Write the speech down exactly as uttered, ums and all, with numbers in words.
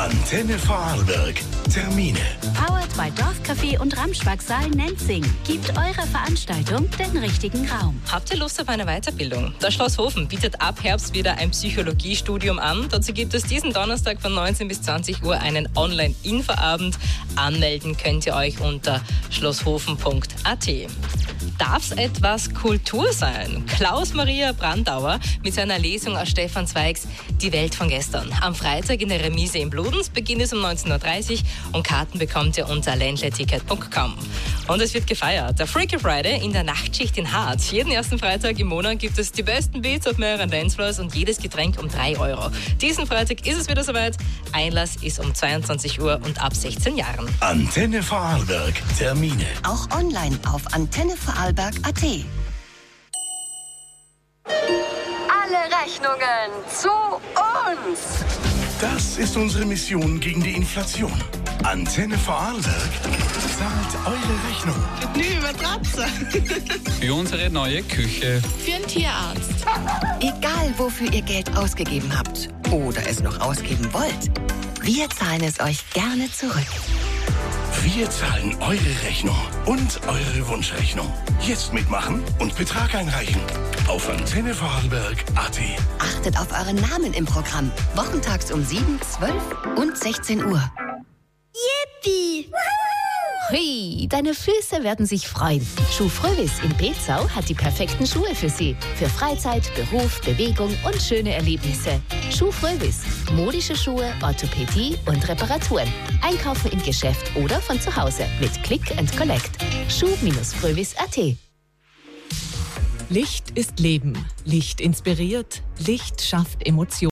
Antenne Vorarlberg. Termine. Powered by Dorfcafé und Ramschwag-Saal Nenzing. Gibt eurer Veranstaltung den richtigen Raum. Habt ihr Lust auf eine Weiterbildung? Das Schloss Hofen bietet ab Herbst wieder ein Psychologiestudium an. Dazu gibt es diesen Donnerstag von neunzehn bis zwanzig Uhr einen Online-Infoabend. Anmelden könnt ihr euch unter schlosshofen punkt a t. Darf's etwas Kultur sein? Klaus-Maria Brandauer mit seiner Lesung aus Stefan Zweigs Die Welt von gestern. Am Freitag in der Remise in Bludenz. Beginn ist um neunzehn Uhr dreißig und Karten bekommt ihr unter ländleticket punkt com. Und es wird gefeiert. Der Freaky Friday in der Nachtschicht in Harz. Jeden ersten Freitag im Monat gibt es die besten Beats auf mehreren Dancefloors und jedes Getränk um drei Euro. Diesen Freitag ist es wieder soweit. Einlass ist um zweiundzwanzig Uhr und ab sechzehn Jahren. Antenne Vorarlberg. Termine. Auch online auf antenne vorarlberg punkt a t. Alle Rechnungen zu uns. Das ist unsere Mission gegen die Inflation. Antenne Vorarlberg zahlt eure Rechnung. Nö, Matratze. Für unsere neue Küche. Für einen Tierarzt. Egal, wofür ihr Geld ausgegeben habt oder es noch ausgeben wollt, wir zahlen es euch gerne zurück. Wir zahlen eure Rechnung und eure Wunschrechnung. Jetzt mitmachen und Betrag einreichen. Auf antenne vorarlberg punkt a t. Achtet auf euren Namen im Programm. Wochentags um sieben, zwölf und sechzehn Uhr. Yippie! Hui, deine Füße werden sich freuen. Schuh Frövis in Bezau hat die perfekten Schuhe für Sie. Für Freizeit, Beruf, Bewegung und schöne Erlebnisse. Schuh Frövis. Modische Schuhe, Orthopädie und Reparaturen. Einkaufen im Geschäft oder von zu Hause mit Click and Collect. schuh Frövis punkt a t. Licht ist Leben. Licht inspiriert. Licht schafft Emotionen.